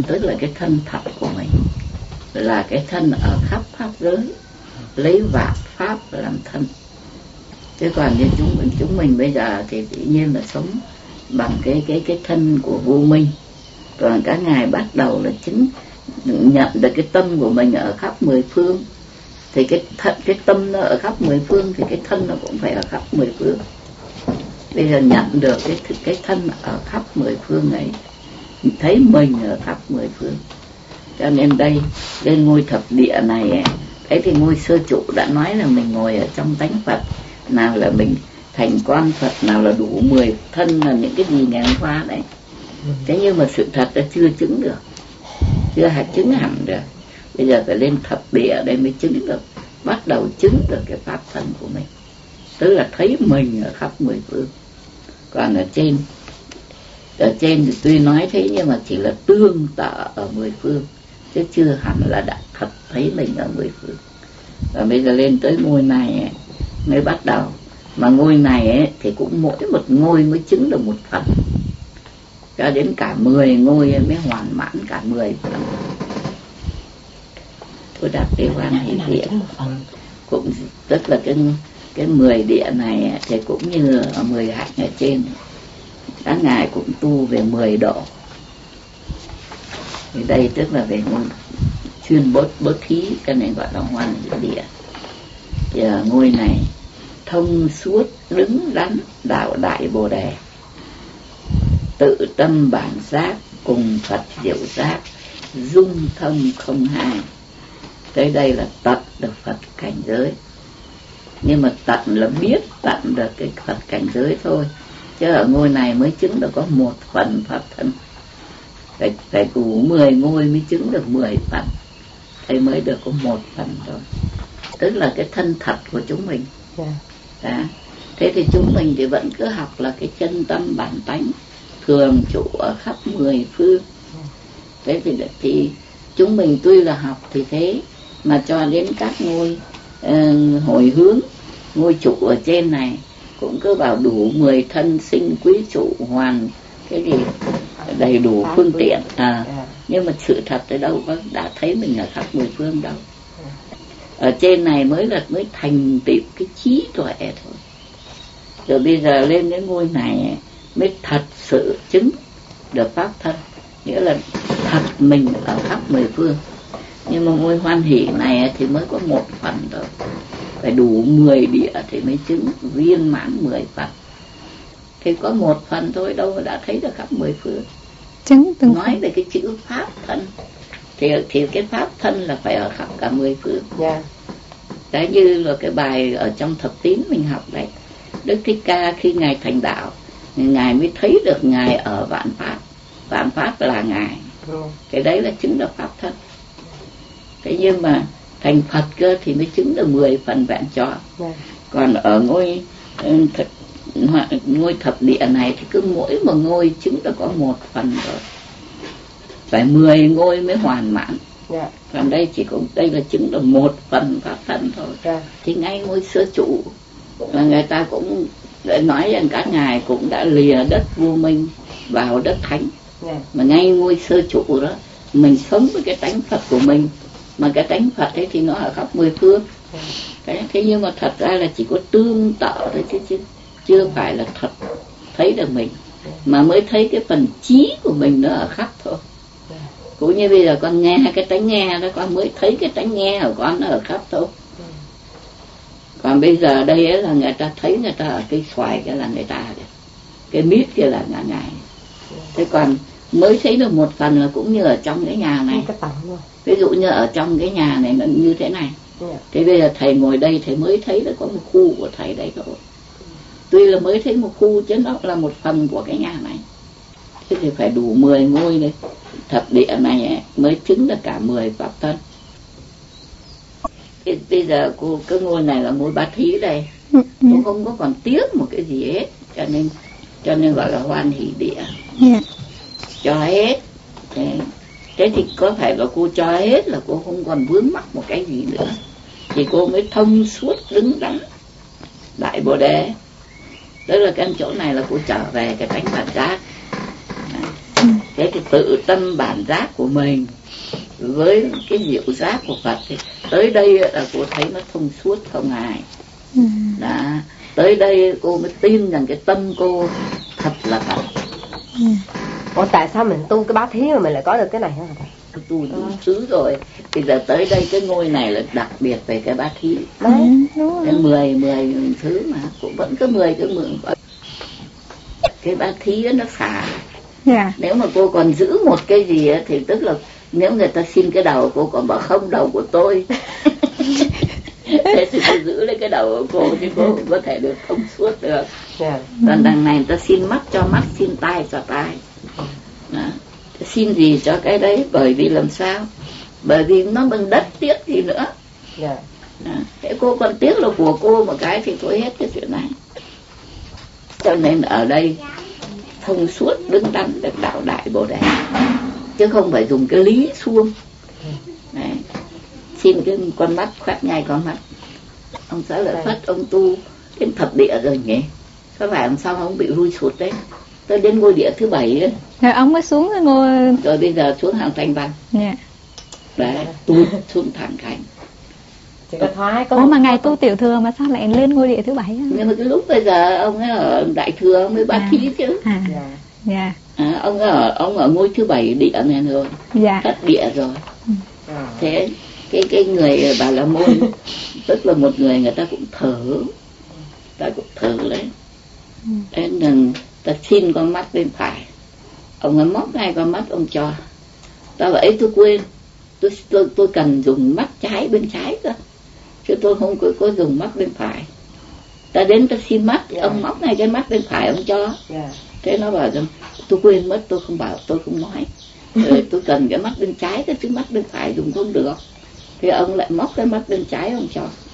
tức là cái thân thật của mình, là cái thân ở khắp pháp giới, lấy vạn pháp làm thân. Chứ còn như chúng mình bây giờ thì tự nhiên là sống bằng cái thân của vô minh. Còn các ngài bắt đầu là nhận được cái tâm của mình ở khắp mười phương, thì cái tâm nó ở khắp mười phương thì cái thân nó cũng phải ở khắp mười phương. Bây giờ nhận được cái thân ở khắp mười phương ấy, thấy mình ở khắp mười phương. Cho nên đây lên ngôi thập địa này ấy, thế thì ngôi sơ trụ đã nói là mình ngồi ở trong tánh Phật, nào là mình thành quan Phật, nào là đủ 10 thân, là những cái gì ngày hôm qua đấy. Thế nhưng mà sự thật là chưa chứng được, chưa chứng hẳn được. Bây giờ phải lên thập địa đây mới chứng được, bắt đầu chứng được cái pháp thân của mình, tức là thấy mình ở khắp mười phương. Còn ở trên thì tuy nói thế nhưng mà chỉ là tương tự ở mười phương, chứ chưa hẳn là đã thật thấy mình ở mười phương. Và bây giờ lên tới ngôi này ấy, mới bắt đầu. Mà ngôi này ấy, thì cũng mỗi một ngôi mới chứng được một phần, cho đến cả 10 ngôi mới hoàn mãn cả 10 phần. Tôi đặt cái Hoan Hỷ Địa cũng tức là cái 10 địa này ấy, thì cũng như 10 hạnh ở trên, các ngài cũng tu về 10 độ. Thì đây tức là về ngôi chuyên bố thí, cho nên gọi là Hoan Hỷ Địa. Giờ ngôi này thông suốt đứng đắn đạo đại Bồ Đề, tự tâm bản giác cùng Phật diệu giác, dung thông không hai. Tới đây là tận được Phật cảnh giới, nhưng mà tận là biết tận được cái Phật cảnh giới thôi, chứ ở ngôi này mới chứng được có một phần Pháp thân. Phải đủ 10 ngôi mới chứng được 10 phần, thì mới được có một phần thôi, tức là cái thân thật của chúng mình. Đó. Thế thì chúng mình thì vẫn cứ học là cái chân tâm bản tánh thường trụ ở khắp 10 phương. Thế thì chúng mình tuy là học thì thế, mà cho đến các ngôi hồi hướng, ngôi trụ ở trên này cũng cứ bảo đủ 10 thân sinh quý trụ hoàn cái gì đầy đủ phương tiện. Nhưng mà sự thật ở đâu có đã thấy mình ở khắp 10 phương đâu. Ở trên này mới thành tựu cái trí tuệ thôi. Rồi bây giờ lên cái ngôi này mới thật sự chứng được pháp thân, nghĩa là thật mình ở khắp 10 phương. Nhưng mà ngôi Hoan Hỷ này thì mới có một phần thôi, phải đủ 10 địa thì mới chứng viên mãn 10 phần. Thì có một phần thôi, đâu đã thấy được khắp 10 phương. Chứng từng nói về cái chữ pháp thân thì cái pháp thân là phải ở khắp cả 10 phương. Đấy, như là cái bài ở trong thập tín mình học đấy, Đức Thích Ca khi ngài thành đạo, ngài mới thấy được ngài ở vạn pháp, vạn pháp là ngài. Cái đấy là chứng được pháp thân. Thế nhưng mà thành Phật cơ thì mới chứng được 10 phần vẹn tròn. Còn ở ngôi thập địa này thì cứ mỗi một ngôi chứng được có một phần rồi, phải 10 ngôi mới hoàn mãn. Còn đây chỉ có đây là chứng được một phần pháp thân thôi. Thì ngay ngôi sơ trụ là người ta cũng nói rằng các ngài cũng đã lìa đất vô minh vào đất thánh. Mà ngay ngôi sơ trụ đó mình sống với cái tánh Phật của mình, mà cái tánh Phật ấy thì nó ở khắp 10 phương. Thế nhưng mà thật ra là chỉ có tương tự thôi, chứ chưa phải là thật thấy được mình, mà mới thấy cái phần trí của mình nó ở khắp thôi. Cũng như bây giờ con nghe cái tánh nghe đó, con mới thấy cái tánh nghe của con nó ở khắp thôi. Còn bây giờ đây ấy là người ta thấy người ta ở cây xoài cái là người ta, cái mít kia là ngài. Thế còn mới thấy được một phần là cũng như ở trong cái nhà này. Ví dụ như ở trong cái nhà này nó như thế này. Thế bây giờ thầy ngồi đây thầy mới thấy là có một khu của thầy đấy thôi. Tuy là mới thấy một khu chứ nó là một phần của cái nhà này. Thế thì phải đủ 10 ngôi đấy, thập địa này ấy, mới chứng được cả 10 pháp thân. Bây giờ cái ngôi này là ngôi Bá Thí đây, cũng không có còn tiếc một cái gì hết, cho nên gọi là Hoan Hỷ Địa. Cho hết. Thế thì có phải là cô cho hết là cô không còn vướng mắc một cái gì nữa, thì cô mới thông suốt đứng đắn đại Bồ Đề. Tức là cái chỗ này là cô trở về cái tánh bản giác. Thế thì tự tâm bản giác của mình với cái diệu giác của Phật thì tới đây là cô thấy nó thông suốt không ai. Đã tới đây cô mới tin rằng cái tâm cô thật là Phật. Ủa tại sao mình tu cái bá thí mà mình lại có được cái này hả thầy? Tu đủ thứ rồi, bây giờ tới đây cái ngôi này là đặc biệt về cái bá thí. Đấy, Cái 10 thứ mà cũng vẫn có 10 cái mượn. Cái bá thí đó nó xa. Nếu mà cô còn giữ một cái gì ấy, thì tức là nếu người ta xin cái đầu cô còn bảo không, đầu của tôi. Thế thì cô giữ lấy cái đầu của cô chứ cô cũng có thể được thông suốt được. Còn đằng này người ta xin mắt cho mắt, xin tai cho tai. Đó. Xin gì cho cái đấy, bởi vì làm sao? Bởi vì nó bằng đất, tiếc gì nữa. Đó. Thế cô còn tiếc là của cô một cái thì cô hết cái chuyện này. Cho nên ở đây thông suốt đứng đắn được đạo đại Bồ Đề, chứ không phải dùng cái lý suông. Đấy. Xin cái con mắt, khoát ngay con mắt. Ông Xá Lợi Phất ông tu đến thập địa rồi nhỉ? Có phải làm sao ông bị lui sụt đấy? Tới đến ngôi địa thứ 7 ấy. Rồi ông mới xuống cái ngôi. Rồi bây giờ xuống hàng Thanh Văn. Đấy, tu xuống thẳng Thành. Ủa mà ngày tu tiểu thừa mà sao lại lên ngôi địa thứ 7? Nhưng mà cái lúc bây giờ ông ấy ở Đại Thừa ông mới bá thí chứ. Ông ở ngôi thứ 7 địa này rồi. Thất địa rồi. Thế cái người Bà La Môn tức là một người ta cũng thở, ta cũng thở đấy. Thế nên ta xin con mắt bên phải, ông ấy móc ngay con mắt ông cho. Ta bảo ấy tôi quên, tôi cần dùng mắt trái bên trái cơ, chứ tôi không có dùng mắt bên phải. Ta đến ta xin mắt, ông móc ngay cái mắt bên phải ông cho. Thế nó bảo rằng tôi quên mất, tôi không bảo, tôi không nói. Rồi tôi cần cái mắt bên trái, chứ mắt bên phải dùng không được. Thì ông lại móc cái mắt bên trái ông cho.